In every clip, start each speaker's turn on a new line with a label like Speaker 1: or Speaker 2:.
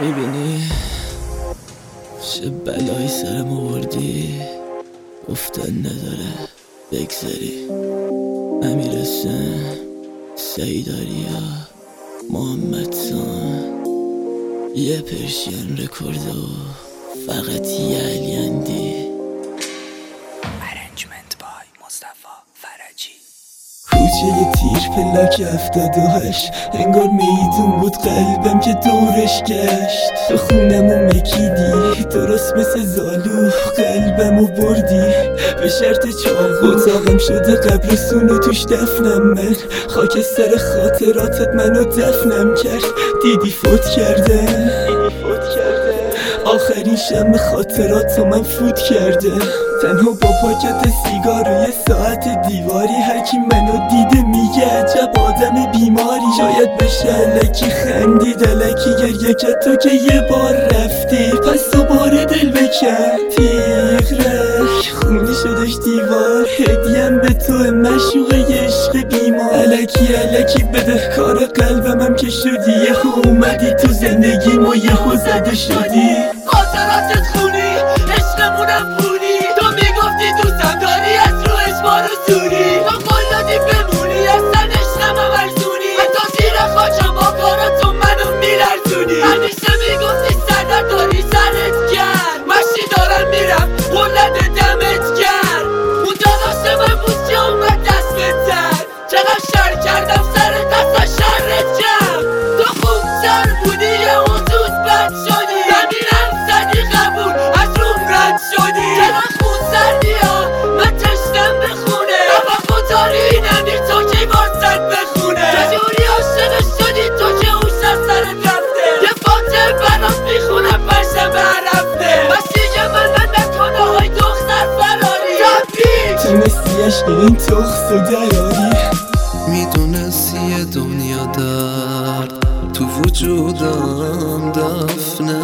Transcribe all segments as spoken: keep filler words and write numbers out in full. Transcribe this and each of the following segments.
Speaker 1: میبینی چه بلایی سرم آوردی؟ گفتن نداره بگذری. امیر حسین، سعید آریا، محمد سان، یه پرشین رکورد و فقط یه علی اندی.
Speaker 2: ارنجمنت بای مصطفی فرجی.
Speaker 1: کوچه تیر پلاک هفتاد و هشت، انگار میدون بود قلبم که دورش گشت. تو خونمو مکیدی درست مثل زالو، قلبمو بردی به شرط چاقو. اتاقم شده قبرستون و توش دفنم من، خاکستر خاطراتت منو دفنم کرد. دیدی فوت کردم، آخرین شم خاطراتو من فوت کرده. تنها با پاکت سیگار و یه ساعت دیواری، هرکی منو دیده میگه عجب آدم بیماری. شاید بشه الکی خندید، الکی گریه کرد تو که یه بار رفتی، پس دوباره دل بکن. تیغ رک خونی شدش دیوار، هدیم به تو مشوق عشق بیمار. الکی الکی بده کار قلبمم که شدی، یهو اومدی تو زندگیم و یهو زده شدی.
Speaker 3: خاطراتت خونی، عشقمونم خونی، تو میگفتی دوستم داری، از رو اجبار و سوری. تو قلادی بمونی، اصلا عشقم هم ارزونی، حتی زیر خاکم با کاراتو منو میلرزونی. همیشه میگفتی سردر داری سرت گرم، مشی دارم میرم قلد دمت گرم. اون داداش من بود که اومد دست بهتر، چقدر شر کردم سر دست شرت کرد. تو خوب سر بودی یه حدود بد شدی، زمینم زدی قبول از روم رد شدی. چقدر خون سردی ها من تشتم بخونه، توقع داری نمی تو که واسد بخونه. چجوری عاشقش شدی تو که اوش از سرت رفته، یه فاتح برات میخونم پرشب رفته. بس دیگه من نکنه های دختر فراری رفتی،
Speaker 1: تونستی عشق این تخص و دراری.
Speaker 4: میدونستی دنیا درد تو وجودم دفنه،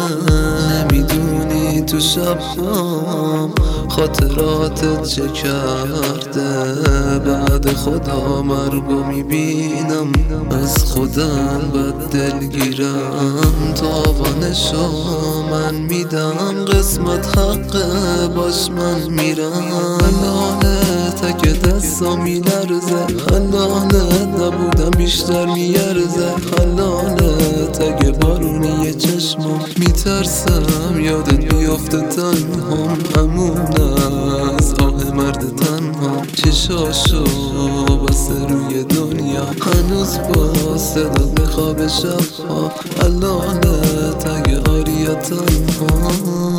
Speaker 4: نمیدونی تو شبام خاطراتت چه کرده. بعد خدا مرگو میبینم، از خودم بد دلگیرم. تاوانشو من میدم، قسمت حقه باش من میرم. الانه که دستا میلرزه، الانه نبودم بیشتر میارزه. الانه تگه بارونی چشمم میترسم یادت بیافته تنهام. همون از آه مرد تنها، چشاشو بسته روی دنیا، هنوز با صدات میخواب شبها. الانه تگه آریا تنها.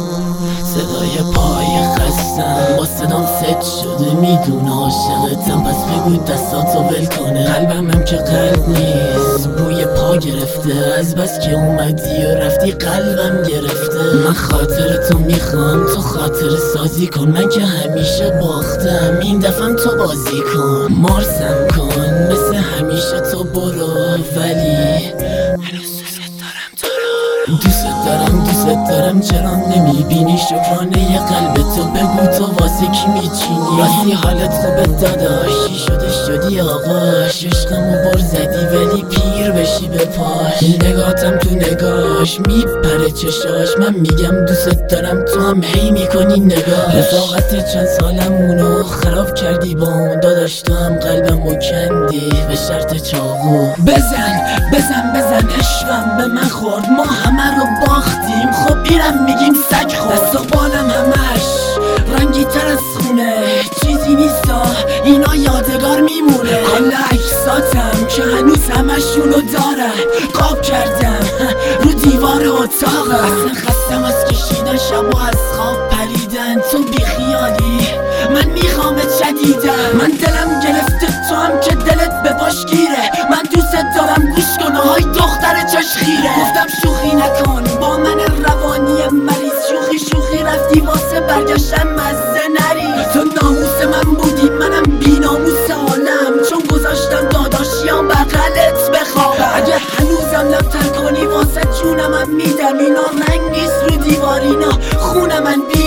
Speaker 1: صدای پای خستم با صدام ست شده، میدونه عاشقتم پس بگو دستاتو ول کنه. قلبم هم که قلب نیست، بوی پا گرفته، از بس که اومدی و رفتی قلبم گرفته. من خاطرتو میخوام تو خاطر سازی کن، من که همیشه باختم این دفعم تو بازی کن. مارسم کن مثل همیشه تو برو، ولی هنوز دوست دارم دوست دارم چرا نمیبینی شکرانه قلب تو؟ بگو تو واسه کی میچینی؟ راستی حالت خوبه داداشی شده شدی آقاش، عشقمو بر زدی ولی پیر بشی به پاش. نگاتم تو نگاش میپره چشاش، من میگم دوست دارم تو هم هی میکنی نگاش. رفاقت چند سالمونو خراب کردی با اون داداش، تو هم قلبمو کندی به شرط چاقو. بزن بزن بزن عشقم به من خورد، ما همه رو باختیم خب اینم میگیم سگ خورد. دست و بالم همش رنگی تر از خونه، چیزی نیستا اینا یادگار میمونه. کل عکساتم که هنوز همشونو دارم، قاب کردم رو دیوار اتاقم. اصلا خستم از کشیدن شب و از خواب پریدن، تو بیخیالی من میخوامت شدیدم. من دلم گرفته تو هم که دلت به پاش گیره، من دوست دارم گوش کن های دختر چشخیره. گفتم شوخی نکن با من روانی مریض، شوخی شوخی رفتی واسه برگشتم مزه نری. تو ناموس من بودی منم بی ناموس عالم، چون گذاشتم داداشیام بغلت بخوابم. اگه هنوزم لبتر کنی واسه جونم هم میدم، اینا رنگ نیست رو دیوارینا خون من بی